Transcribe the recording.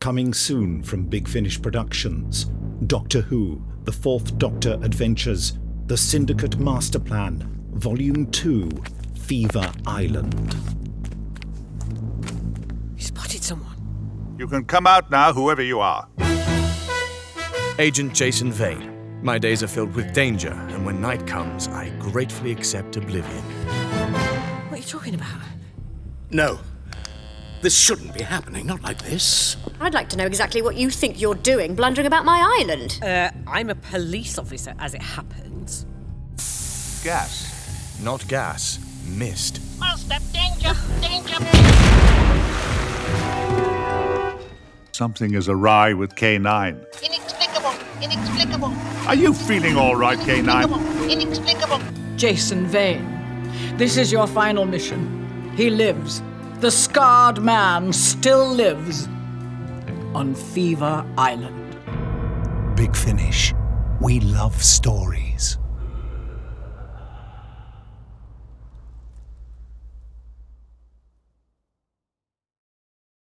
Coming soon from Big Finish Productions, Doctor Who, The Fourth Doctor Adventures, The Syndicate Master Plan, Volume 2, Fever Island. You spotted someone. You can come out now, whoever you are. Agent Jason Vane. My days are filled with danger, and when night comes, I gratefully accept oblivion. What are you talking about? No. This shouldn't be happening, not like this. I'd like to know exactly what you think you're doing, blundering about my island. I'm a police officer, as it happens. Gas. Not gas, mist. Master, danger, danger! Something is awry with K9. Inexplicable. Are you feeling all right, K9? Inexplicable. Jason Vane, this is your final mission. He lives. The scarred man still lives on Fever Island. Big Finish. We love stories.